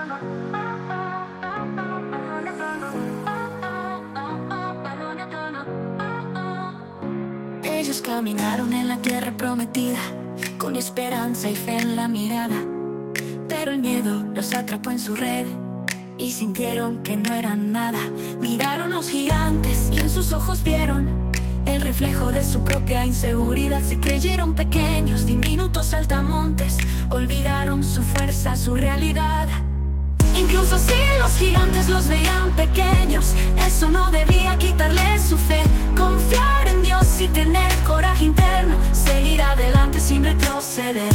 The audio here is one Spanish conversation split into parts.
Ellos caminaron en la tierra prometida, con esperanza y fe en la mirada. Pero el miedo los atrapó en su red y sintieron que no eran nada. Miraron los gigantes y en sus ojos vieron el reflejo de su propia inseguridad. Se creyeron pequeños, diminutos saltamontes, olvidaron su fuerza, su realidad. Incluso si los gigantes los veían pequeños, eso no debía quitarles su fe. Confiar en Dios y tener coraje interno, seguir adelante sin retroceder.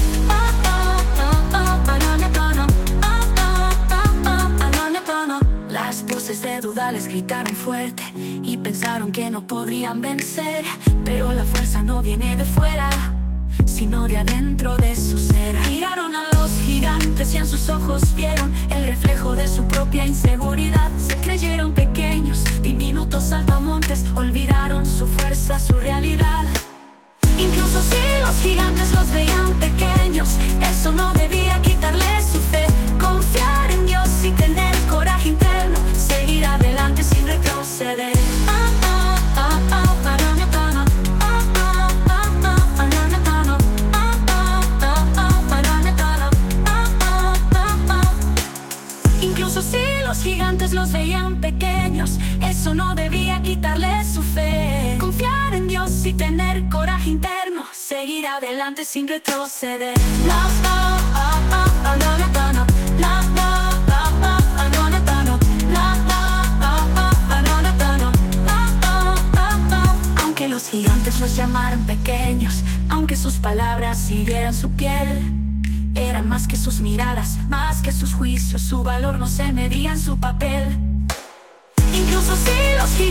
Las voces de duda les gritaron fuerte y pensaron que no podrían vencer. Pero la fuerza no viene de fuera, sino de adentro de su ser. Miraron a los gigantes y en sus ojos vieron el reflejo de su propia inseguridad. Se creyeron pequeños, diminutos saltamontes, olvidaron su fuerza, su realidad. Incluso si los gigantes los veían pequeños, eso no debía quitarles su fe. Confiar en Dios y tener coraje interno, seguir adelante sin retroceder. Incluso si los gigantes los veían pequeños, eso no debía quitarles su fe. Confiar en Dios y tener coraje interno, seguir adelante sin retroceder. Aunque los gigantes los llamaran pequeños, aunque sus palabras hirieran su piel, eran más que sus miradas, más que sus juicios. Su valor no se medía en su papel. Incluso si los